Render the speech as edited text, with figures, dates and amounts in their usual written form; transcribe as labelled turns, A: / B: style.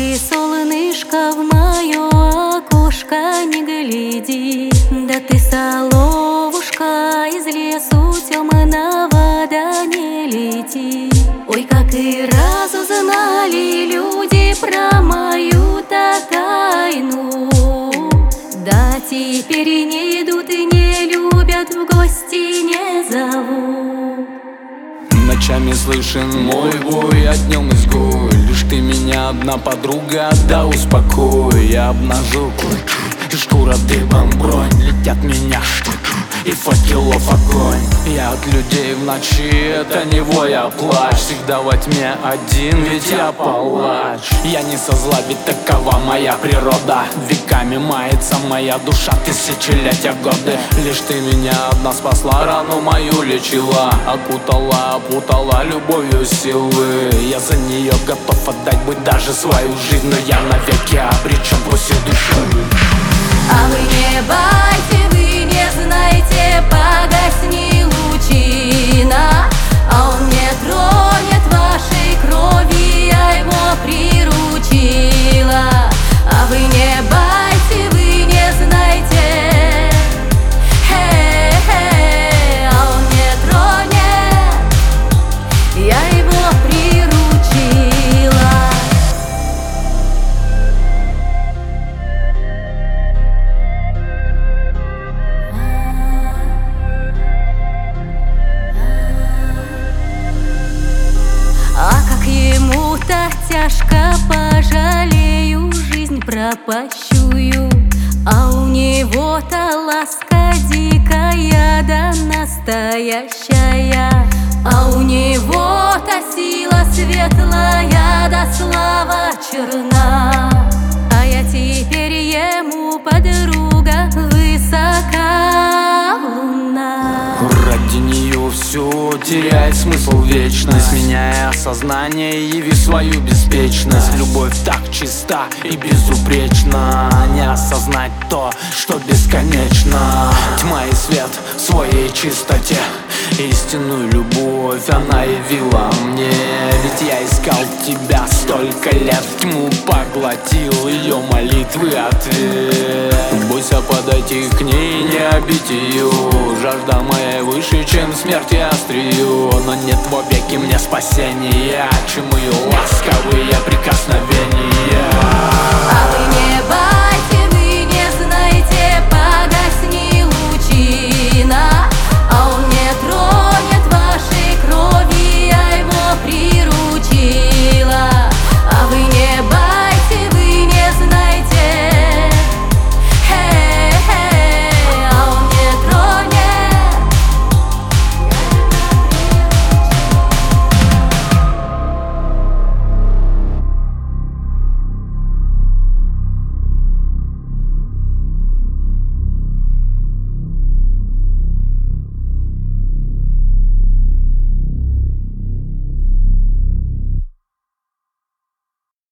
A: ты, солнышко, в мое окошко не гляди, да ты, соловушка, из лесу темного, да не лети. Ой, как и разузнали люди про мою-то тайну, да теперь не идут и не любят, в гости не зовут.
B: Ночами слышен мой бой, а днем изгой. Лишь ты меня одна подруга, да успокой. Я обнажу кожу, шкура дыбом, бронь. Летят меня штуки и факелов огонь. Я от людей в ночи, это не вой, а плач. Всегда во тьме один, ведь я палач. Я не со зла, ведь такова моя природа. Веками мается моя душа, тысячелетия годы. Лишь ты меня одна спасла, рану мою лечила, окутала, опутала любовью силы. Я за нее готов отдать, быть даже свою жизнь, но я навеки обречен после души.
A: А вы не байте, вы не знаете, погасни лучина, а он не тронет вашей крови, я его приручила. А вы не байте, вы не знаете, а он не тронет, я его приручила. А как ему-то тяжко, пожалею жизнь пропащую, а у него-то ласка дикая да настоящая, а у него-то сила светлая да слава черна. А я теперь ему подруга, высока луна.
B: Ради нее все теряет смысл, вечность. Меняя сознание, яви свою беспечность. Любовь так чиста и безупречна, не осознать то, что бесконечно. Тьма и свет в своей чистоте, истинную любовь она явила мне. Ведь я искал тебя столько лет, тьму поглотил ее молитвы ответ. Бойся подойти к ней, не обидь ее, жажда моя выше, чем смерть и острию. Но нет вовеки мне спасения, чему ее ласковые прикосновения.
A: А вы не